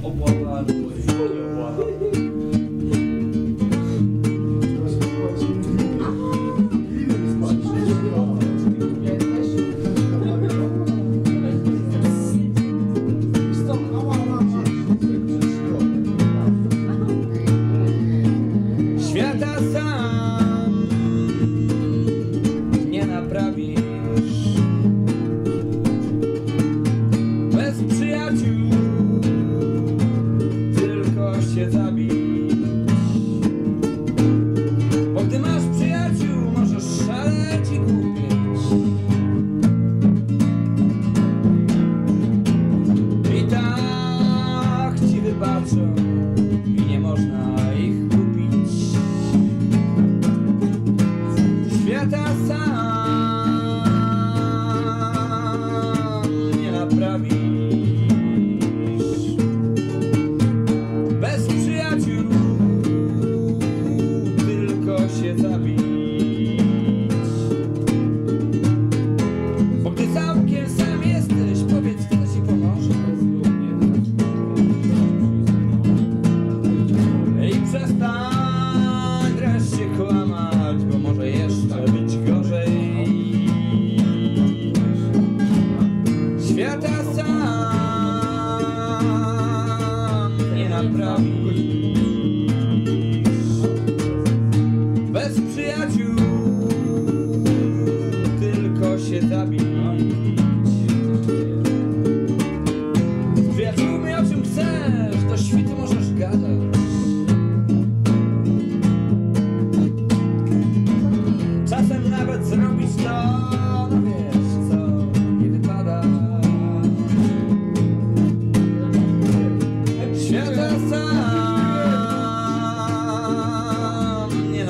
Obłada albo nie obłada. Świata sam nie naprawisz, bez przyjaciół tylko się zabić. Bo gdy masz przyjaciół, możesz szaleć i głupieć. I tak ci wybaczą i nie można ich kupić. Świata sam nie naprawisz, bez przyjaciół tylko się zabić. Bo gdy całkiem sam jesteś, powiedz, kto ci pomoże. I przestań wreszcie kłamać, bo może jeszcze być gorzej. Świata sam nie naprawisz, bez przyjaciół tylko się zabić. Z przyjaciółmi o czym chcesz, do świtu możesz gadać. Czasem nawet zrobić to, no wiesz co, nie wypada. Świata sam nie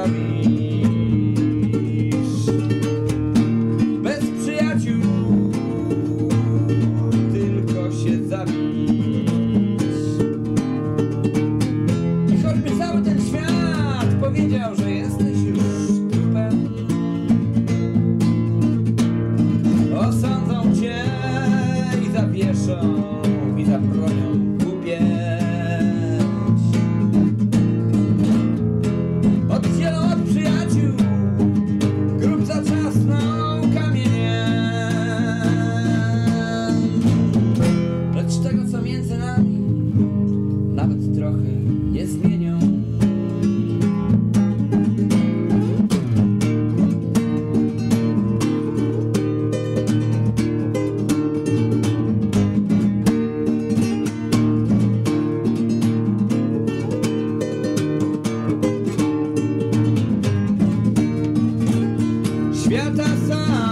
naprawisz, bez przyjaciół tylko się zabić. I choćby cały ten świat powiedział, że jesteś już trupem, osądzą cię i zawieszą i zabronią kupieć. Oddzielą od przyjaciół, grób zatrzasną kamieniem. Lecz tego, co między nami, nawet trochę nie zmienią. Świata sam